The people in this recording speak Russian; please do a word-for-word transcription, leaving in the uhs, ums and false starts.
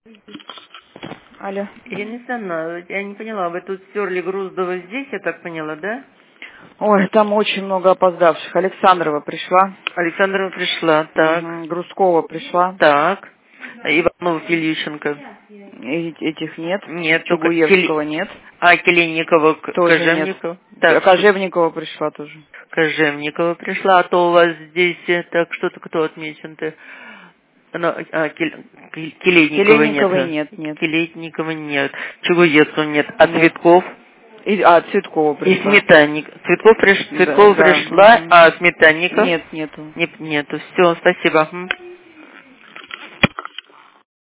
Алло. Ирина Александровна, я не поняла, вы тут стерли Груздова здесь, я так поняла, да? Ой, там очень много опоздавших. Александрова пришла. Александрова пришла, так. Угу. Грузкова пришла. Так. Иванов, Ильющенко. И этих нет. Нет, только Чугуевского Келе... нет. А, Келенникова, Тоже Кожевникова. нет. Так. Кожевникова пришла тоже. Кожевникова пришла, а то у вас здесь, э, так, что-то кто отмечен-то? Ну, а, Кель... Келенникова нет. Келенниковой нет, нет. Келенникова нет. Чугуевского нет. А Нет. Цветков? И, а, Цветкова пришла. И Сметанник. Цветков приш... Да, Цветкова да. пришла, Угу. а Сметанников? Нет, нету. Нет, нету. Все, спасибо.